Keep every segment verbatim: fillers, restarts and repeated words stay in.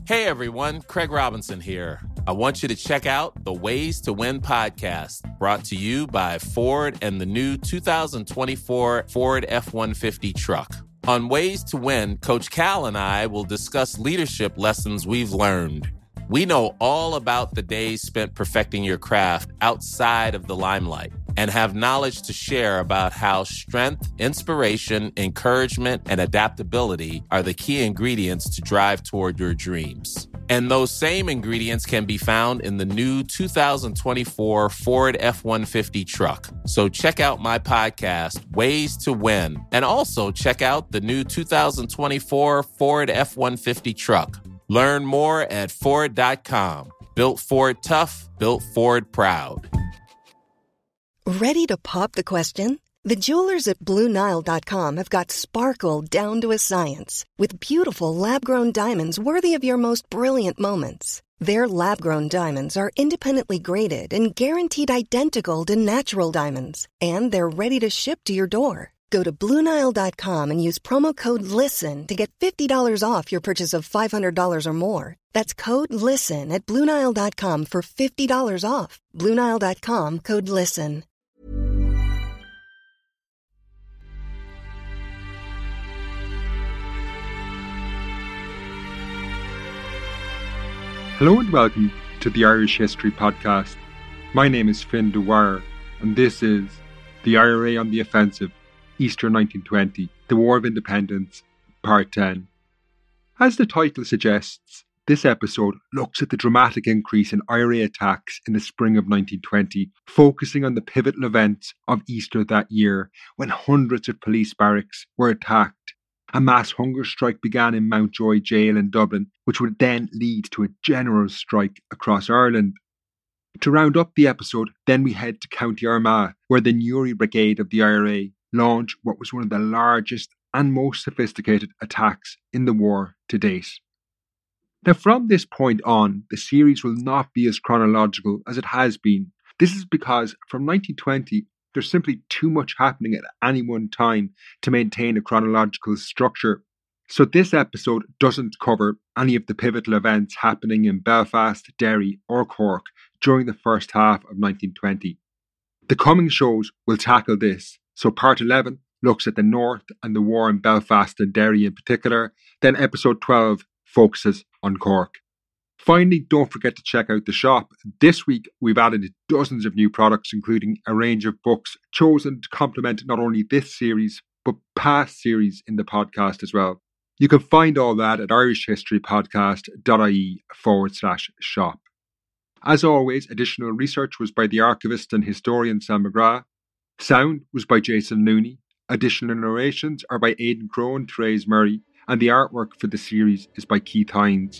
Hey everyone, Craig Robinson here. I want you to check out the Ways to Win podcast, brought to you by Ford and the new two thousand twenty-four Ford F one fifty truck. On Ways to Win, Coach Cal and I will discuss leadership lessons we've learned. We know all about the days spent perfecting your craft outside of the limelight and have knowledge to share about how strength, inspiration, encouragement, and adaptability are the key ingredients to drive toward your dreams. And those same ingredients can be found in the new two thousand twenty-four Ford F one fifty truck. So check out my podcast, Ways to Win, and also check out the new two thousand twenty-four Ford F one fifty truck. Learn more at Ford dot com. Built Ford tough, built Ford proud. Ready to pop the question? The jewelers at Blue Nile dot com have got sparkle down to a science with beautiful lab-grown diamonds worthy of your most brilliant moments. Their lab-grown diamonds are independently graded and guaranteed identical to natural diamonds, and they're ready to ship to your door. Go to Blue Nile dot com and use promo code LISTEN to get fifty dollars off your purchase of five hundred dollars or more. That's code LISTEN at Blue Nile dot com for fifty dollars off. Blue Nile dot com, code LISTEN. Hello and welcome to the Irish History Podcast. My name is Finn Dwyer, and this is The I R A on the Offensive, Easter nineteen twenty, The War of Independence, Part ten. As the title suggests, this episode looks at the dramatic increase in I R A attacks in the spring of nineteen twenty, focusing on the pivotal events of Easter that year when hundreds of police barracks were attacked. A mass hunger strike began in Mountjoy Jail in Dublin, which would then lead to a general strike across Ireland. To round up the episode, then we head to County Armagh, where the Newry Brigade of the I R A launched what was one of the largest and most sophisticated attacks in the war to date. Now, from this point on, the series will not be as chronological as it has been. This is because from nineteen twenty, there's simply too much happening at any one time to maintain a chronological structure. So this episode doesn't cover any of the pivotal events happening in Belfast, Derry or Cork during the first half of nineteen twenty. The coming shows will tackle this. So part eleven looks at the North and the war in Belfast and Derry in particular. Then episode twelve focuses on Cork. Finally, don't forget to check out the shop. This week, we've added dozens of new products, including a range of books chosen to complement not only this series, but past series in the podcast as well. You can find all that at irishhistorypodcast.ie forward slash shop. As always, additional research was by the archivist and historian Sam McGrath. Sound was by Jason Looney. Additional narrations are by Aidan Crowe and Therese Murray. And the artwork for the series is by Keith Hines.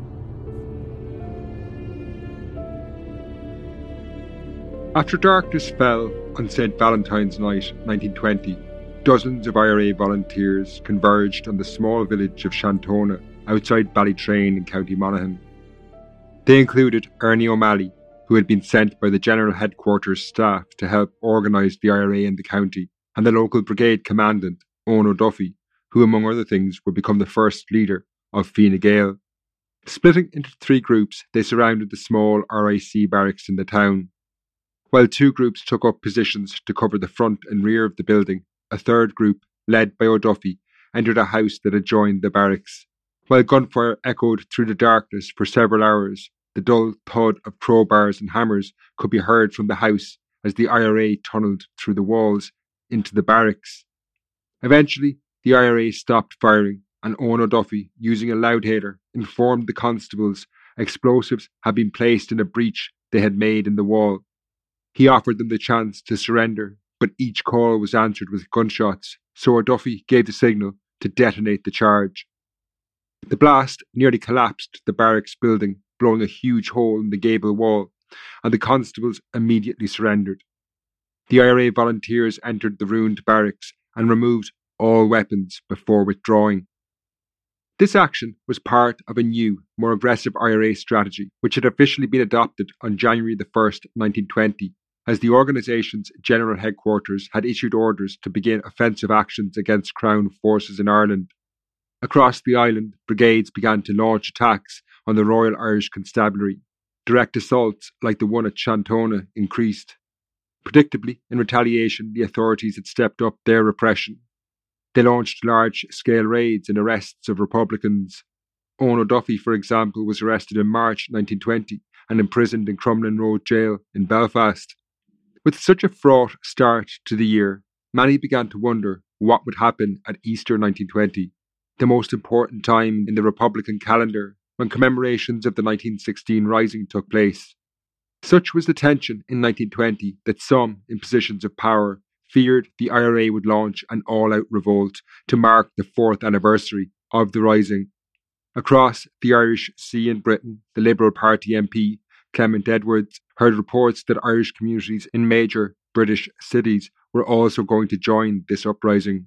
After darkness fell on Saint Valentine's Night, nineteen twenty, dozens of I R A volunteers converged on the small village of Shantona outside Ballytrain in County Monaghan. They included Ernie O'Malley, who had been sent by the General Headquarters staff to help organise the I R A in the county, and the local brigade commandant, Owen O'Duffy, who among other things would become the first leader of Fine Gael. Splitting into three groups, they surrounded the small R I C barracks in the town. While two groups took up positions to cover the front and rear of the building, a third group, led by O'Duffy, entered a house that adjoined the barracks. While gunfire echoed through the darkness for several hours, the dull thud of crowbars and hammers could be heard from the house as the I R A tunnelled through the walls into the barracks. Eventually, the I R A stopped firing, and Owen O'Duffy, using a loudhailer, informed the constables explosives had been placed in a breach they had made in the wall. He offered them the chance to surrender, but each call was answered with gunshots, so O'Duffy gave the signal to detonate the charge. The blast nearly collapsed the barracks building, blowing a huge hole in the gable wall, and the constables immediately surrendered. The I R A volunteers entered the ruined barracks and removed all weapons before withdrawing. This action was part of a new, more aggressive I R A strategy, which had officially been adopted on January the first, nineteen twenty, as the organisation's general headquarters had issued orders to begin offensive actions against Crown forces in Ireland. Across the island, brigades began to launch attacks on the Royal Irish Constabulary. Direct assaults like the one at Chantona increased. Predictably, in retaliation, the authorities had stepped up their repression. They launched large-scale raids and arrests of Republicans. Eoin O'Duffy, for example, was arrested in March nineteen twenty and imprisoned in Crumlin Road Jail in Belfast. With such a fraught start to the year, many began to wonder what would happen at Easter nineteen twenty, the most important time in the Republican calendar, when commemorations of the nineteen sixteen Rising took place. Such was the tension in nineteen twenty that some, in positions of power, feared the I R A would launch an all-out revolt to mark the fourth anniversary of the Rising. Across the Irish Sea in Britain, the Liberal Party M P, Clement Edwards, heard reports that Irish communities in major British cities were also going to join this uprising.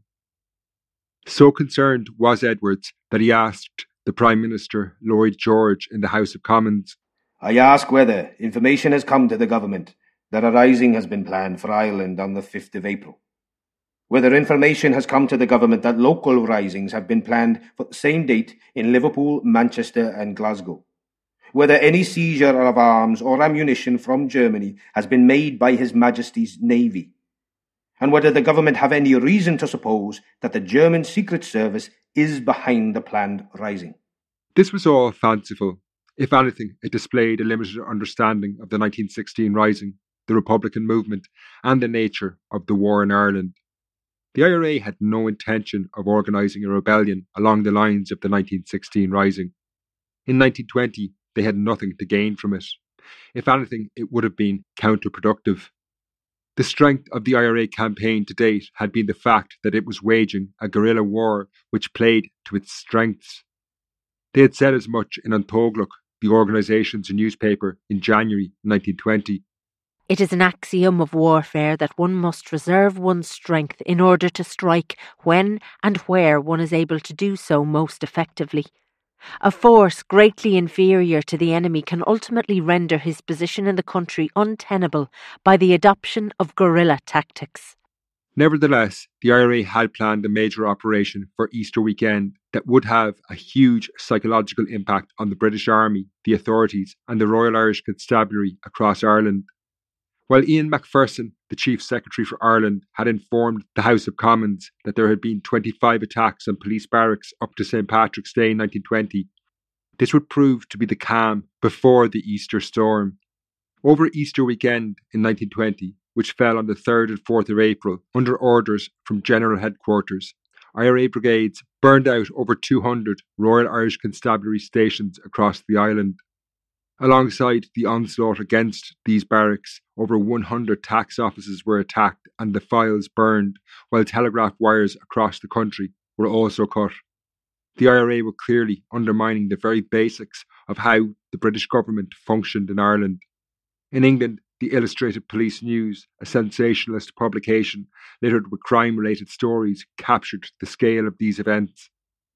So concerned was Edwards that he asked the Prime Minister, Lloyd George, in the House of Commons, "I ask whether information has come to the government that a rising has been planned for Ireland on the fifth of April. Whether information has come to the government that local risings have been planned for the same date in Liverpool, Manchester and Glasgow. Whether any seizure of arms or ammunition from Germany has been made by His Majesty's Navy. And whether the government have any reason to suppose that the German Secret Service is behind the planned rising." This was all fanciful. If anything, it displayed a limited understanding of the nineteen sixteen Rising, the Republican movement, and the nature of the war in Ireland. The I R A had no intention of organising a rebellion along the lines of the nineteen sixteen Rising. In nineteen twenty, they had nothing to gain from it. If anything, it would have been counterproductive. The strength of the I R A campaign to date had been the fact that it was waging a guerrilla war which played to its strengths. They had said as much in An Tóglacht, the organisation's newspaper, in January nineteen twenty. "It is an axiom of warfare that one must reserve one's strength in order to strike when and where one is able to do so most effectively. A force greatly inferior to the enemy can ultimately render his position in the country untenable by the adoption of guerrilla tactics." Nevertheless, the I R A had planned a major operation for Easter weekend that would have a huge psychological impact on the British Army, the authorities, and the Royal Irish Constabulary across Ireland. While Ian Macpherson, the Chief Secretary for Ireland, had informed the House of Commons that there had been twenty-five attacks on police barracks up to Saint Patrick's Day in nineteen twenty, this would prove to be the calm before the Easter storm. Over Easter weekend in nineteen twenty, which fell on the third and fourth of April, under orders from General Headquarters, I R A brigades burned out over two hundred Royal Irish Constabulary stations across the island. Alongside the onslaught against these barracks, over one hundred tax offices were attacked and the files burned, while telegraph wires across the country were also cut. The I R A were clearly undermining the very basics of how the British government functioned in Ireland. In England, the Illustrated Police News, a sensationalist publication littered with crime-related stories, captured the scale of these events.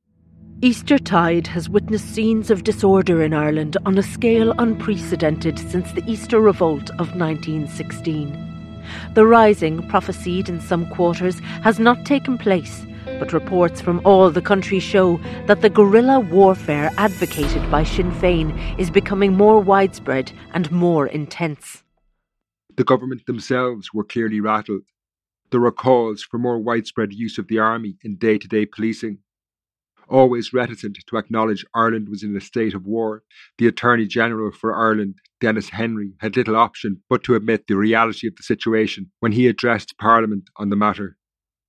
Eastertide has witnessed scenes of disorder in Ireland on a scale unprecedented since the Easter Revolt of nineteen sixteen. The rising, prophesied in some quarters, has not taken place, but reports from all the country show that the guerrilla warfare advocated by Sinn Féin is becoming more widespread and more intense. The government themselves were clearly rattled. There were calls for more widespread use of the army in day-to-day policing. Always reticent to acknowledge Ireland was in a state of war, the Attorney-General for Ireland, Denis Henry, had little option but to admit the reality of the situation when he addressed Parliament on the matter.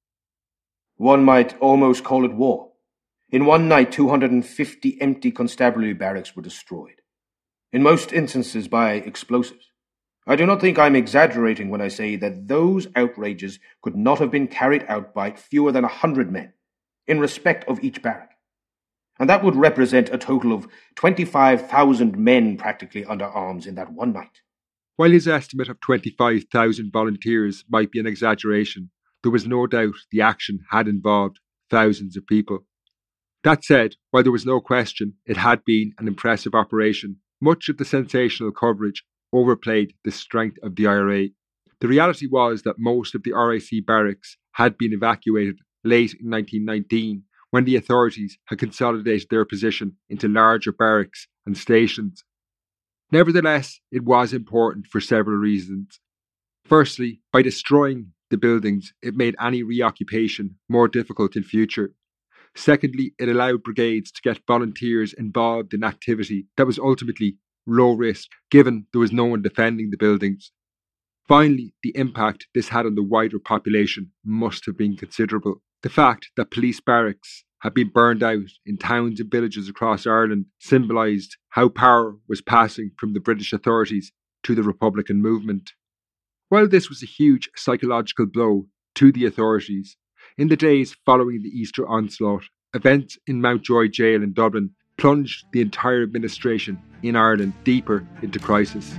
"One might almost call it war. In one night, two hundred fifty empty constabulary barracks were destroyed, in most instances by explosives. I do not think I am exaggerating when I say that those outrages could not have been carried out by fewer than a hundred men, in respect of each barrack. And that would represent a total of twenty-five thousand men practically under arms in that one night." While his estimate of twenty-five thousand volunteers might be an exaggeration, there was no doubt the action had involved thousands of people. That said, while there was no question it had been an impressive operation, much of the sensational coverage overplayed the strength of the I R A. The reality was that most of the R I C barracks had been evacuated late in nineteen nineteen, when the authorities had consolidated their position into larger barracks and stations. Nevertheless, it was important for several reasons. Firstly, by destroying the buildings, it made any reoccupation more difficult in future. Secondly, it allowed brigades to get volunteers involved in activity that was ultimately low risk, given there was no one defending the buildings. Finally, the impact this had on the wider population must have been considerable. The fact that police barracks had been burned out in towns and villages across Ireland symbolised how power was passing from the British authorities to the Republican movement. While this was a huge psychological blow to the authorities, in the days following the Easter onslaught, events in Mountjoy Jail in Dublin plunged the entire administration in Ireland deeper into crisis.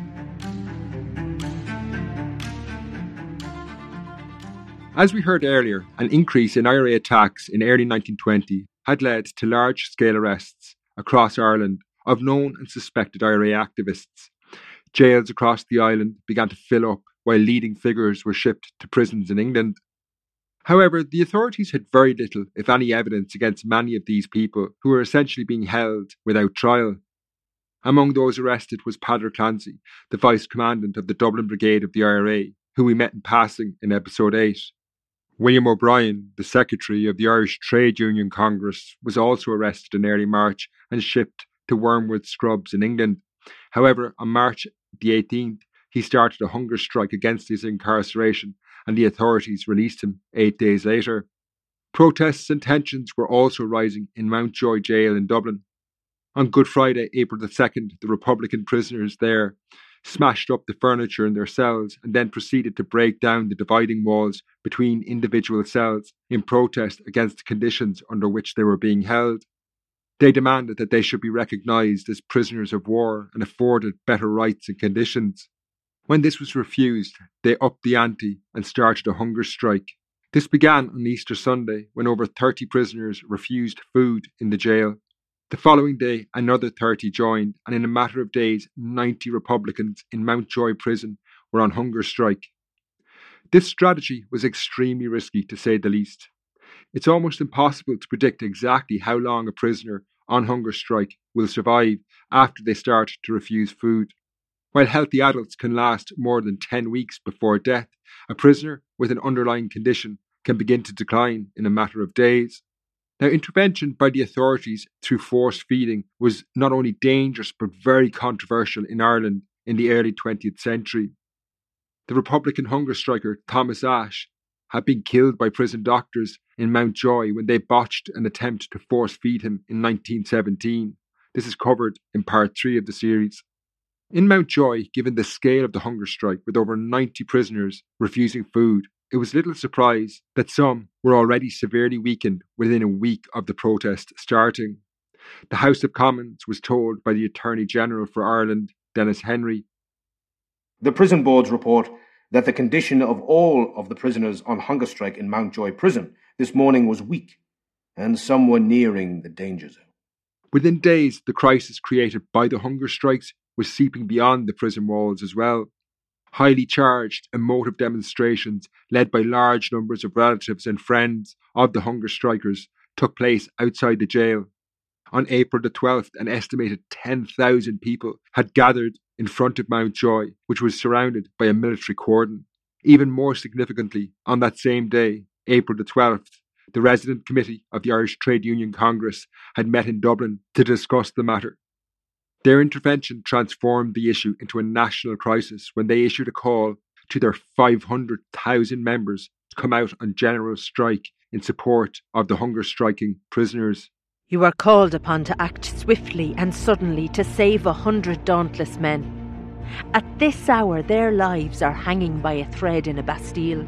As we heard earlier, an increase in I R A attacks in early nineteen twenty had led to large-scale arrests across Ireland of known and suspected I R A activists. Jails across the island began to fill up while leading figures were shipped to prisons in England. However, the authorities had very little, if any, evidence against many of these people who were essentially being held without trial. Among those arrested was Peadar Clancy, the Vice Commandant of the Dublin Brigade of the I R A, who we met in passing in episode eight. William O'Brien, the Secretary of the Irish Trade Union Congress, was also arrested in early March and shipped to Wormwood Scrubs in England. However, on March the eighteenth, he started a hunger strike against his incarceration, and the authorities released him eight days later. Protests and tensions were also rising in Mountjoy Jail in Dublin. On Good Friday, April the second, the Republican prisoners there smashed up the furniture in their cells and then proceeded to break down the dividing walls between individual cells in protest against the conditions under which they were being held. They demanded that they should be recognised as prisoners of war and afforded better rights and conditions. When this was refused, they upped the ante and started a hunger strike. This began on Easter Sunday when over thirty prisoners refused food in the jail. The following day, another thirty joined, and in a matter of days, ninety Republicans in Mountjoy prison were on hunger strike. This strategy was extremely risky, to say the least. It's almost impossible to predict exactly how long a prisoner on hunger strike will survive after they start to refuse food. While healthy adults can last more than ten weeks before death, a prisoner with an underlying condition can begin to decline in a matter of days. Now, intervention by the authorities through force feeding was not only dangerous but very controversial in Ireland in the early twentieth century. The Republican hunger striker Thomas Ashe had been killed by prison doctors in Mountjoy when they botched an attempt to force feed him in nineteen seventeen. This is covered in part three of the series. In Mountjoy, given the scale of the hunger strike with over ninety prisoners refusing food, it was little surprise that some were already severely weakened within a week of the protest starting. The House of Commons was told by the Attorney General for Ireland, Denis Henry, "The prison boards report that the condition of all of the prisoners on hunger strike in Mountjoy prison this morning was weak, and some were nearing the danger zone." Within days, the crisis created by the hunger strikes was seeping beyond the prison walls as well. Highly charged, emotive demonstrations led by large numbers of relatives and friends of the hunger strikers took place outside the jail. On April the twelfth, an estimated ten thousand people had gathered in front of Mountjoy, which was surrounded by a military cordon. Even more significantly, on that same day, April the twelfth, the Resident Committee of the Irish Trade Union Congress had met in Dublin to discuss the matter. Their intervention transformed the issue into a national crisis when they issued a call to their five hundred thousand members to come out on general strike in support of the hunger striking prisoners. You are called upon to act swiftly and suddenly to save a hundred dauntless men. At this hour, their lives are hanging by a thread in a Bastille.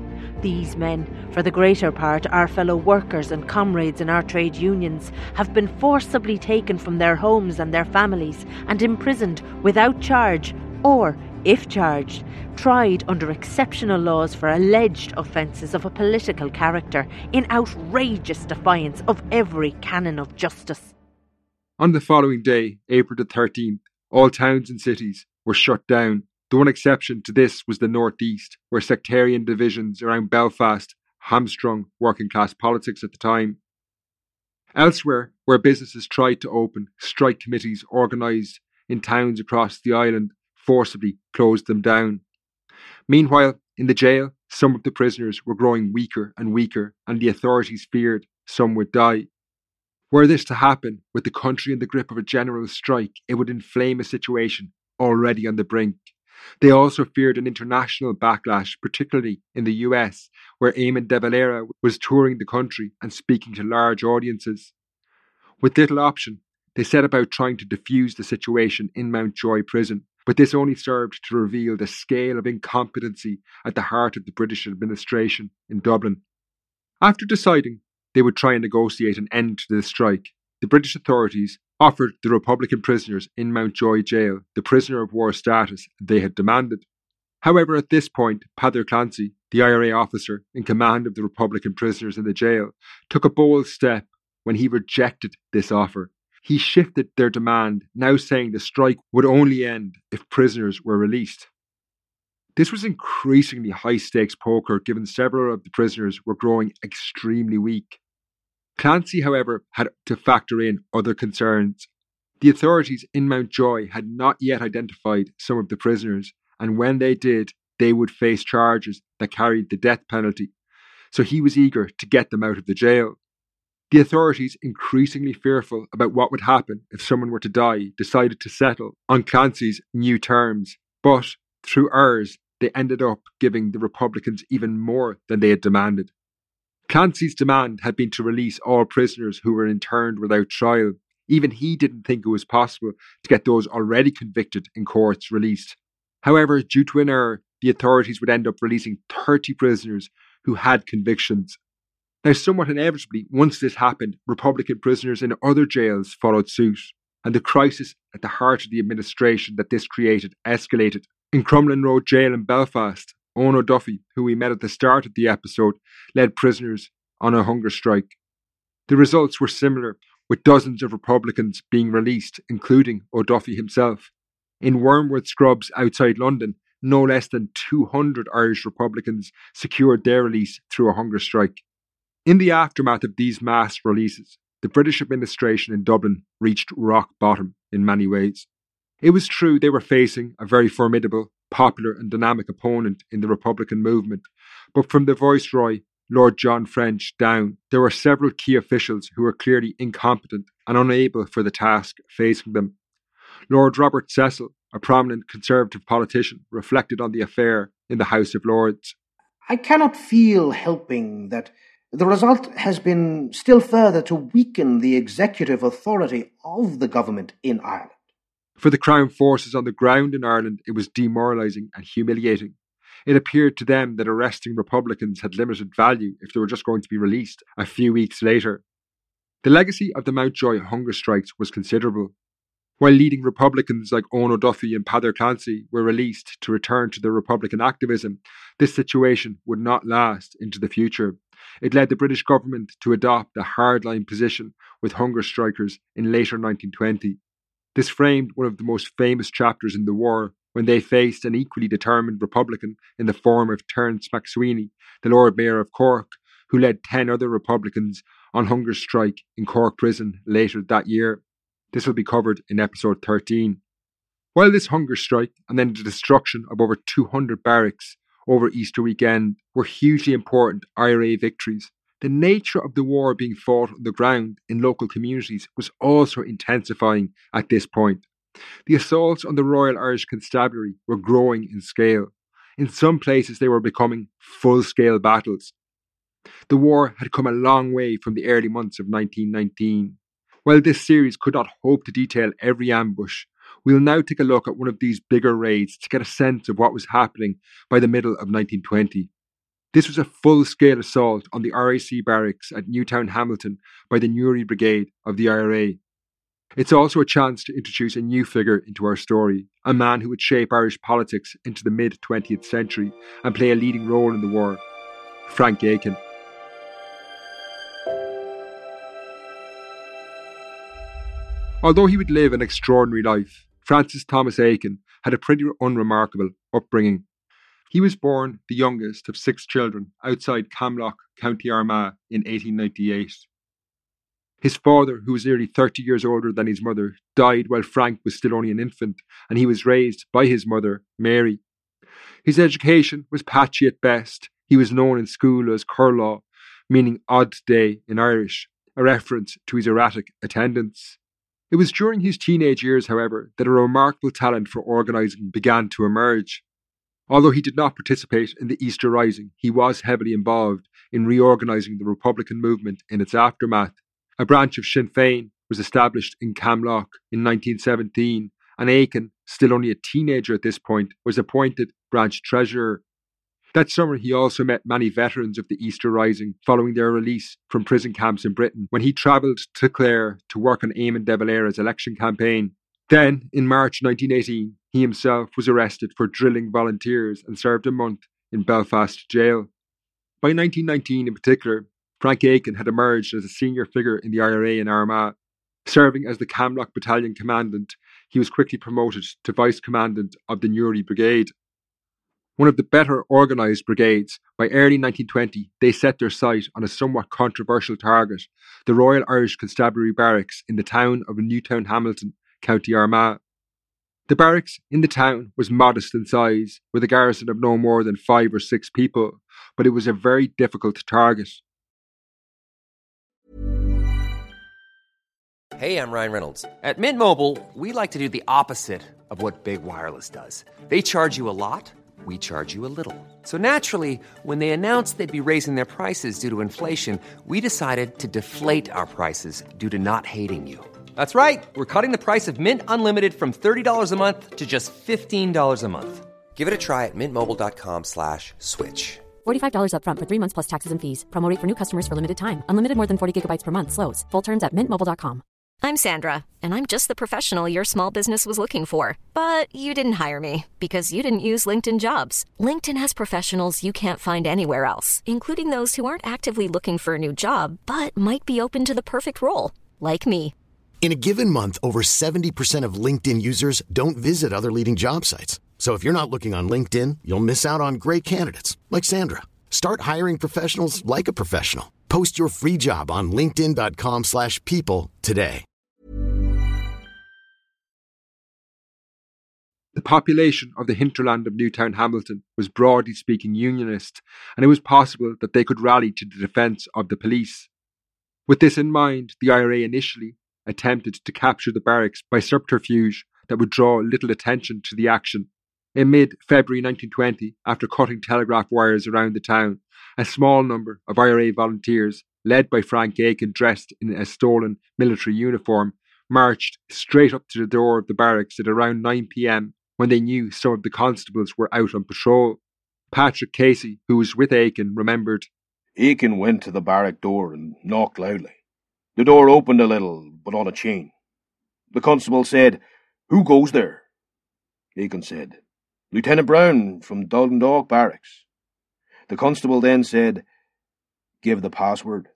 These men, for the greater part our fellow workers and comrades in our trade unions, have been forcibly taken from their homes and their families and imprisoned without charge or, if charged, tried under exceptional laws for alleged offences of a political character in outrageous defiance of every canon of justice. On the following day, April the thirteenth, all towns and cities were shut down. The one exception to this was the North East, where sectarian divisions around Belfast hamstrung working class politics at the time. Elsewhere, where businesses tried to open, strike committees organised in towns across the island forcibly closed them down. Meanwhile, in the jail, some of the prisoners were growing weaker and weaker, and the authorities feared some would die. Were this to happen, with the country in the grip of a general strike, it would inflame a situation already on the brink. They also feared an international backlash, particularly in the U S, where Eamon de Valera was touring the country and speaking to large audiences. With little option, they set about trying to defuse the situation in Mountjoy prison, but this only served to reveal the scale of incompetency at the heart of the British administration in Dublin. After deciding they would try and negotiate an end to the strike, the British authorities offered the Republican prisoners in Mountjoy jail the prisoner of war status they had demanded. However, at this point, Peadar Clancy, the I R A officer in command of the Republican prisoners in the jail, took a bold step when he rejected this offer. He shifted their demand, now saying the strike would only end if prisoners were released. This was increasingly high-stakes poker, given several of the prisoners were growing extremely weak. Clancy, however, had to factor in other concerns. The authorities in Mountjoy had not yet identified some of the prisoners, and when they did, they would face charges that carried the death penalty, so he was eager to get them out of the jail. The authorities, increasingly fearful about what would happen if someone were to die, decided to settle on Clancy's new terms, but through errors, they ended up giving the Republicans even more than they had demanded. Clancy's demand had been to release all prisoners who were interned without trial. Even he didn't think it was possible to get those already convicted in courts released. However, due to an error, the authorities would end up releasing thirty prisoners who had convictions. Now, somewhat inevitably, once this happened, Republican prisoners in other jails followed suit, and the crisis at the heart of the administration that this created escalated. In Crumlin Road Jail in Belfast, Eoin O'Duffy, who we met at the start of the episode, led prisoners on a hunger strike. The results were similar, with dozens of Republicans being released, including O'Duffy himself. In Wormwood Scrubs outside London, no less than two hundred Irish Republicans secured their release through a hunger strike. In the aftermath of these mass releases, the British administration in Dublin reached rock bottom in many ways. It was true they were facing a very formidable, popular and dynamic opponent in the Republican movement, but from the Viceroy, Lord John French, down, there were several key officials who were clearly incompetent and unable for the task facing them. Lord Robert Cecil, a prominent Conservative politician, reflected on the affair in the House of Lords. I cannot feel helping that the result has been still further to weaken the executive authority of the government in Ireland. For the Crown forces on the ground in Ireland, it was demoralising and humiliating. It appeared to them that arresting Republicans had limited value if they were just going to be released a few weeks later. The legacy of the Mountjoy hunger strikes was considerable. While leading Republicans like Eoin O'Duffy and Peadar Clancy were released to return to their Republican activism, this situation would not last into the future. It led the British government to adopt a hardline position with hunger strikers in later nineteen twenty. This framed one of the most famous chapters in the war, when they faced an equally determined Republican in the form of Terence MacSweeney, the Lord Mayor of Cork, who led ten other Republicans on hunger strike in Cork prison later that year. This will be covered in episode thirteen. While this hunger strike and then the destruction of over two hundred barracks over Easter weekend were hugely important I R A victories, the nature of the war being fought on the ground in local communities was also intensifying at this point. The assaults on the Royal Irish Constabulary were growing in scale. In some places they were becoming full-scale battles. The war had come a long way from the early months of nineteen nineteen. While this series could not hope to detail every ambush, we'll now take a look at one of these bigger raids to get a sense of what was happening by the middle of nineteen twenty. This was a full-scale assault on the R I C barracks at Newtown Hamilton by the Newry Brigade of the I R A. It's also a chance to introduce a new figure into our story, a man who would shape Irish politics into the mid-twentieth century and play a leading role in the war, Frank Aiken. Although he would live an extraordinary life, Francis Thomas Aiken had a pretty unremarkable upbringing. He was born the youngest of six children outside Camlock, County Armagh in eighteen ninety-eight. His father, who was nearly thirty years older than his mother, died while Frank was still only an infant, and he was raised by his mother, Mary. His education was patchy at best. He was known in school as Curlaw, meaning odd day in Irish, a reference to his erratic attendance. It was during his teenage years, however, that a remarkable talent for organising began to emerge. Although he did not participate in the Easter Rising, he was heavily involved in reorganising the Republican movement in its aftermath. A branch of Sinn Féin was established in Camlock in nineteen seventeen, and Aiken, still only a teenager at this point, was appointed branch treasurer. That summer he also met many veterans of the Easter Rising following their release from prison camps in Britain when he travelled to Clare to work on Eamon de Valera's election campaign. Then, in March nineteen eighteen, he himself was arrested for drilling volunteers and served a month in Belfast jail. By nineteen nineteen in particular, Frank Aiken had emerged as a senior figure in the I R A in Armagh. Serving as the Camlock Battalion Commandant, he was quickly promoted to Vice Commandant of the Newry Brigade. One of the better organised brigades, by early nineteen twenty they set their sight on a somewhat controversial target, the Royal Irish Constabulary Barracks in the town of Newtown Hamilton, County Armagh. The barracks in the town was modest in size, with a garrison of no more than five or six people, but it was a very difficult target. Hey, I'm Ryan Reynolds. At Mint Mobile, we like to do the opposite of what Big Wireless does. They charge you a lot, we charge you a little. So naturally, when they announced they'd be raising their prices due to inflation, we decided to deflate our prices due to not hating you. That's right. We're cutting the price of Mint Unlimited from thirty dollars a month to just fifteen dollars a month. Give it a try at mintmobile.com slash switch. forty-five dollars up front for three months plus taxes and fees. Promo rate for new customers for limited time. Unlimited more than forty gigabytes per month slows. Full terms at mint mobile dot com. I'm Sandra, and I'm just the professional your small business was looking for. But you didn't hire me because you didn't use LinkedIn Jobs. LinkedIn has professionals you can't find anywhere else, including those who aren't actively looking for a new job, but might be open to the perfect role, like me. In a given month, over seventy percent of LinkedIn users don't visit other leading job sites. So if you're not looking on LinkedIn, you'll miss out on great candidates like Sandra. Start hiring professionals like a professional. Post your free job on linkedin.com slash people today. The population of the hinterland of Newtown Hamilton was broadly speaking unionist, and it was possible that they could rally to the defence of the police. With this in mind, the I R A initially attempted to capture the barracks by subterfuge that would draw little attention to the action. In mid-February nineteen twenty, after cutting telegraph wires around the town, a small number of I R A volunteers, led by Frank Aiken dressed in a stolen military uniform, marched straight up to the door of the barracks at around nine p.m. when they knew some of the constables were out on patrol. Patrick Casey, who was with Aiken, remembered, Aiken went to the barrack door and knocked loudly. The door opened a little, but on a chain. The constable said, "Who goes there?" Aiken said, "Lieutenant Brown from Dundalk Barracks." The constable then said, "Give the password."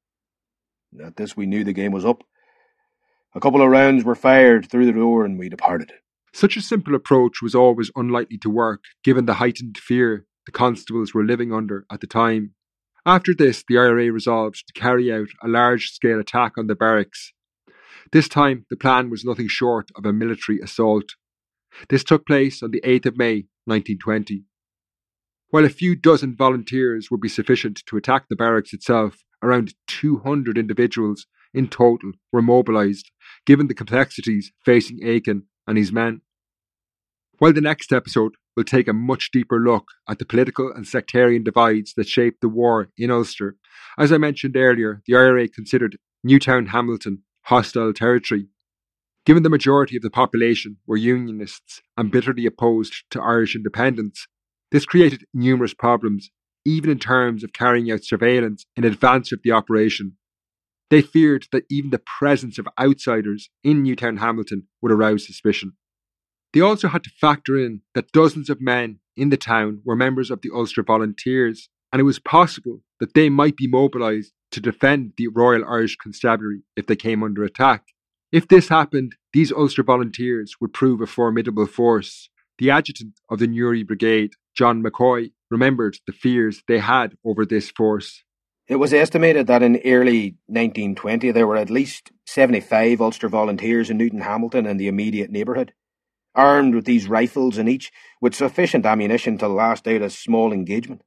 At this we knew the game was up. A couple of rounds were fired through the door and we departed. Such a simple approach was always unlikely to work, given the heightened fear the constables were living under at the time. After this, the I R A resolved to carry out a large-scale attack on the barracks. This time, the plan was nothing short of a military assault. This took place on the eighth of May, nineteen twenty. While a few dozen volunteers would be sufficient to attack the barracks itself, around two hundred individuals in total were mobilised, given the complexities facing Aiken and his men. While the next episode will take a much deeper look at the political and sectarian divides that shaped the war in Ulster, as I mentioned earlier, the I R A considered Newtown Hamilton hostile territory. Given the majority of the population were Unionists and bitterly opposed to Irish independence, this created numerous problems, even in terms of carrying out surveillance in advance of the operation. They feared that even the presence of outsiders in Newtown Hamilton would arouse suspicion. They also had to factor in that dozens of men in the town were members of the Ulster Volunteers, and it was possible that they might be mobilised to defend the Royal Irish Constabulary if they came under attack. If this happened, these Ulster Volunteers would prove a formidable force. The adjutant of the Newry Brigade, John McCoy, remembered the fears they had over this force. It was estimated that in early nineteen twenty there were at least seventy-five Ulster Volunteers in Newton Hamilton and the immediate neighbourhood, armed with these rifles and each with sufficient ammunition to last out a small engagement.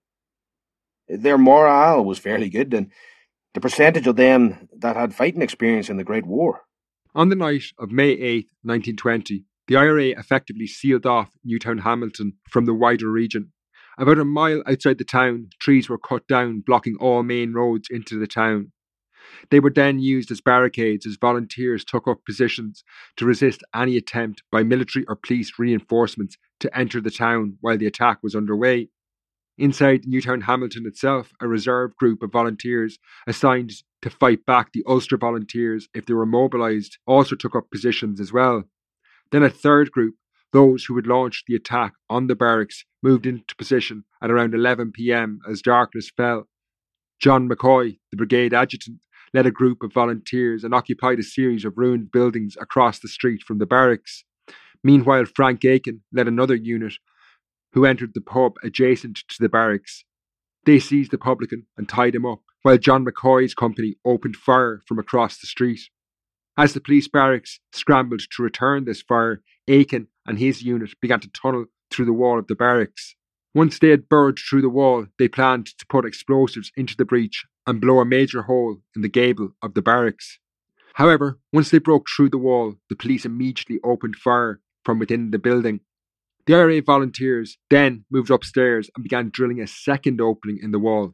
Their morale was fairly good, and the percentage of them that had fighting experience in the Great War. On the night of May eighth, nineteen twenty, the I R A effectively sealed off Newtown Hamilton from the wider region. About a mile outside the town, trees were cut down, blocking all main roads into the town. They were then used as barricades as volunteers took up positions to resist any attempt by military or police reinforcements to enter the town while the attack was underway. Inside Newtown Hamilton itself, a reserve group of volunteers assigned to fight back the Ulster Volunteers if they were mobilised also took up positions as well. Then a third group, those who had launched the attack on the barracks, moved into position at around eleven p.m. as darkness fell. John McCoy, the brigade adjutant, led a group of volunteers and occupied a series of ruined buildings across the street from the barracks. Meanwhile, Frank Aiken led another unit who entered the pub adjacent to the barracks. They seized the publican and tied him up, while John McCoy's company opened fire from across the street. As the police barracks scrambled to return this fire, Aiken and his unit began to tunnel through the wall of the barracks. Once they had burrowed through the wall, they planned to put explosives into the breach and blow a major hole in the gable of the barracks. However, once they broke through the wall, the police immediately opened fire from within the building. The I R A volunteers then moved upstairs and began drilling a second opening in the wall.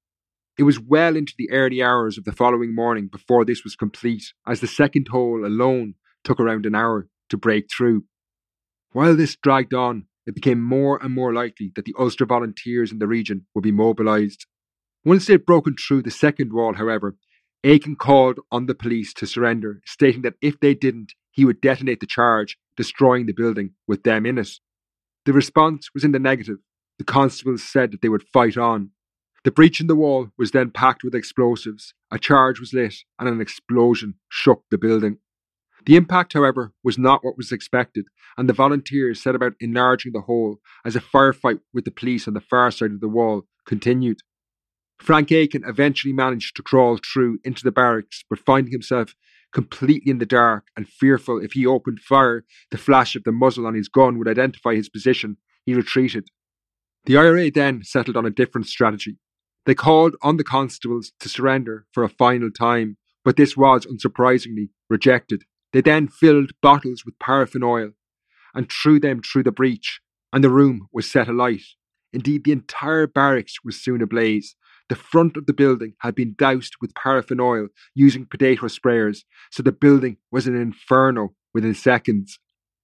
It was well into the early hours of the following morning before this was complete, as the second hole alone took around an hour to break through. While this dragged on, it became more and more likely that the Ulster Volunteers in the region would be mobilised. Once they had broken through the second wall, however, Aiken called on the police to surrender, stating that if they didn't, he would detonate the charge, destroying the building with them in it. The response was in the negative. The constables said that they would fight on. The breach in the wall was then packed with explosives, a charge was lit, and an explosion shook the building. The impact, however, was not what was expected, and the volunteers set about enlarging the hole as a firefight with the police on the far side of the wall continued. Frank Aiken eventually managed to crawl through into the barracks, but finding himself completely in the dark and fearful if he opened fire, the flash of the muzzle on his gun would identify his position, he retreated. The I R A then settled on a different strategy. They called on the constables to surrender for a final time, but this was, unsurprisingly, rejected. They then filled bottles with paraffin oil and threw them through the breach, and the room was set alight. Indeed, the entire barracks was soon ablaze. The front of the building had been doused with paraffin oil using potato sprayers, so the building was an inferno within seconds.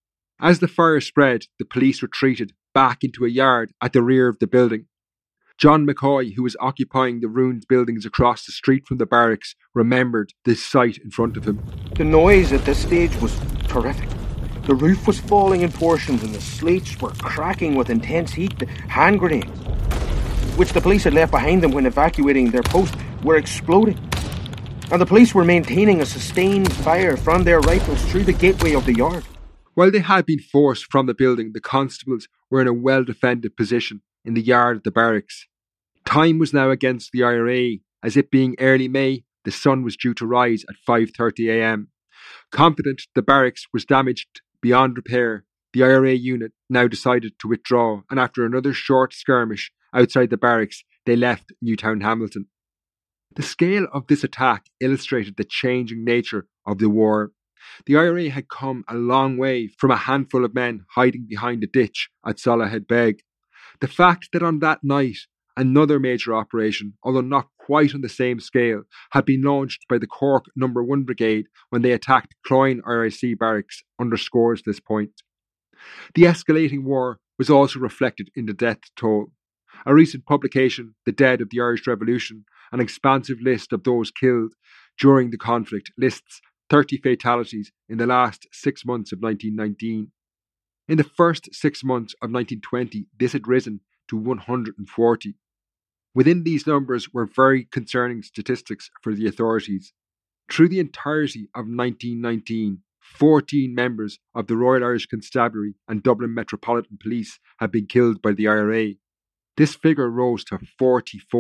As the fire spread, the police retreated back into a yard at the rear of the building. John McCoy, who was occupying the ruined buildings across the street from the barracks, remembered the sight in front of him. The noise at this stage was terrific. The roof was falling in portions and the slates were cracking with intense heat. The hand grenades, which the police had left behind them when evacuating their post, were exploding. And the police were maintaining a sustained fire from their rifles through the gateway of the yard. While they had been forced from the building, the constables were in a well-defended position in the yard of the barracks. Time was now against the I R A, as it being early May, the sun was due to rise at five thirty a.m. Confident the barracks was damaged beyond repair, the I R A unit now decided to withdraw, and after another short skirmish outside the barracks, they left Newtown Hamilton. The scale of this attack illustrated the changing nature of the war. The I R A had come a long way from a handful of men hiding behind a ditch at Solohead Beg. The fact that on that night, another major operation, although not quite on the same scale, had been launched by the Cork number one Brigade when they attacked Cloyne R I C barracks underscores this point. The escalating war was also reflected in the death toll. A recent publication, The Dead of the Irish Revolution, an expansive list of those killed during the conflict, lists thirty fatalities in the last six months of nineteen nineteen. In the first six months of nineteen twenty, this had risen to one hundred forty. Within these numbers were very concerning statistics for the authorities. Through the entirety of nineteen nineteen, fourteen members of the Royal Irish Constabulary and Dublin Metropolitan Police had been killed by the I R A. This figure rose to forty-four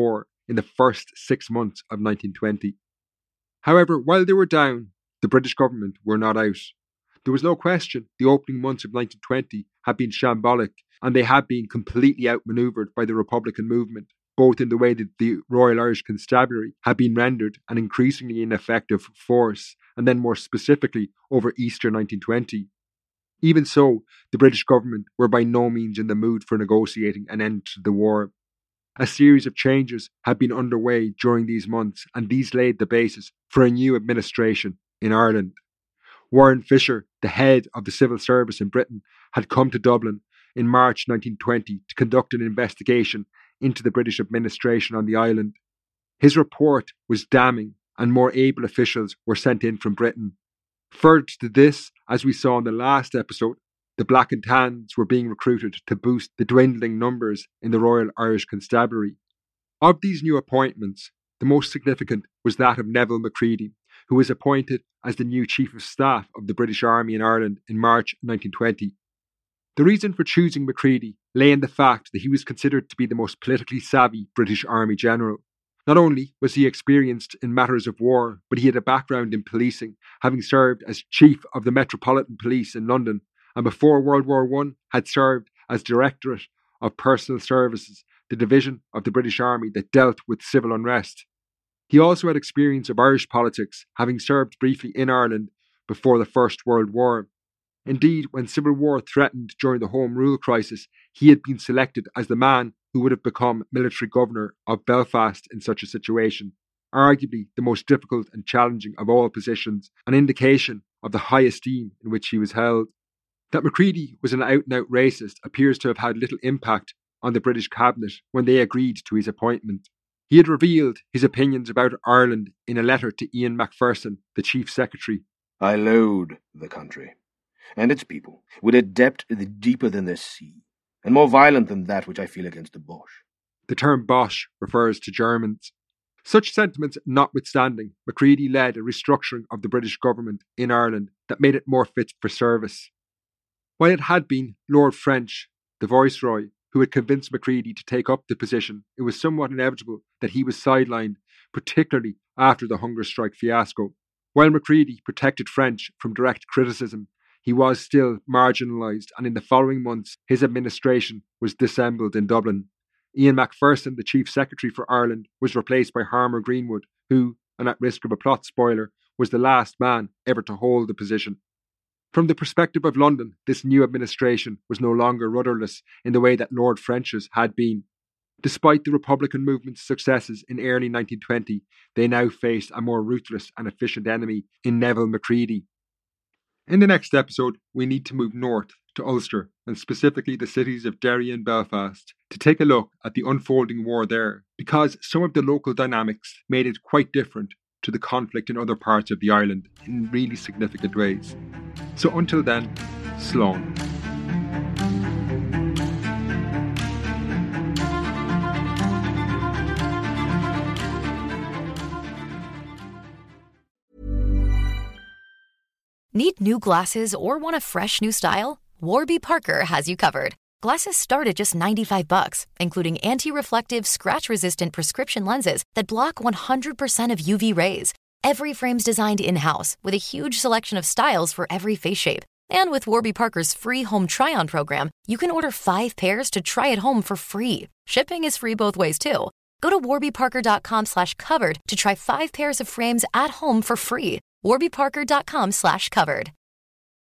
in the first six months of nineteen twenty. However, while they were down, the British government were not out. There was no question the opening months of nineteen twenty had been shambolic, and they had been completely outmanoeuvred by the Republican movement, both in the way that the Royal Irish Constabulary had been rendered an increasingly ineffective force, and then more specifically over Easter nineteen twenty. Even so, the British government were by no means in the mood for negotiating an end to the war. A series of changes had been underway during these months, and these laid the basis for a new administration in Ireland. Warren Fisher, the head of the civil service in Britain, had come to Dublin in March nineteen twenty to conduct an investigation into the British administration on the island. His report was damning, and more able officials were sent in from Britain. Further to this, as we saw in the last episode, the Black and Tans were being recruited to boost the dwindling numbers in the Royal Irish Constabulary. Of these new appointments, the most significant was that of Neville Macready, who was appointed as the new Chief of Staff of the British Army in Ireland in March nineteen twenty. The reason for choosing Macready lay in the fact that he was considered to be the most politically savvy British Army general. Not only was he experienced in matters of war, but he had a background in policing, having served as Chief of the Metropolitan Police in London, and before World War One had served as Directorate of Personal Services, the division of the British Army that dealt with civil unrest. He also had experience of Irish politics, having served briefly in Ireland before the First World War. Indeed, when civil war threatened during the Home Rule crisis, he had been selected as the man who would have become military governor of Belfast in such a situation, arguably the most difficult and challenging of all positions, an indication of the high esteem in which he was held. That Macready was an out-and-out racist appears to have had little impact on the British cabinet when they agreed to his appointment. He had revealed his opinions about Ireland in a letter to Ian Macpherson, the Chief Secretary. I loathe the country and its people with a depth deeper than the sea, and more violent than that which I feel against the Boche. The term Boche refers to Germans. Such sentiments notwithstanding, Macready led a restructuring of the British government in Ireland that made it more fit for service. While it had been Lord French, the Viceroy, who had convinced Macready to take up the position, it was somewhat inevitable that he was sidelined, particularly after the hunger strike fiasco. While Macready protected French from direct criticism, he was still marginalised, and in the following months his administration was dissembled in Dublin. Ian Macpherson, the Chief Secretary for Ireland, was replaced by Harmer Greenwood, who, and at risk of a plot spoiler, was the last man ever to hold the position. From the perspective of London, this new administration was no longer rudderless in the way that Lord French's had been. Despite the Republican movement's successes in early nineteen twenty, they now faced a more ruthless and efficient enemy in Neville Macready. In the next episode, we need to move north to Ulster, and specifically the cities of Derry and Belfast, to take a look at the unfolding war there, because some of the local dynamics made it quite different to the conflict in other parts of the island in really significant ways. So until then, slán. Need new glasses or want a fresh new style? Warby Parker has you covered. Glasses start at just ninety-five bucks, including anti-reflective, scratch-resistant prescription lenses that block one hundred percent of U V rays. Every frame's designed in-house with a huge selection of styles for every face shape. And with Warby Parker's free home try-on program, you can order five pairs to try at home for free. Shipping is free both ways, too. Go to warbyparker.com slash covered to try five pairs of frames at home for free. warbyparker.com slash covered.